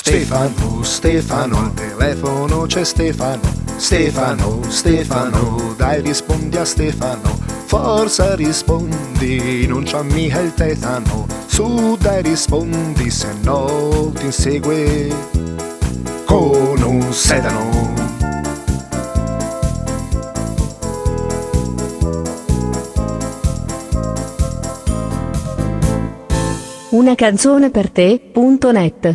Stefano, Stefano, al telefono c'è Stefano. Stefano, Stefano, dai rispondi a Stefano. Forza rispondi, non c'ha mica il tetano. Su dai rispondi, se no ti insegue con un sedano. Una canzone per te.net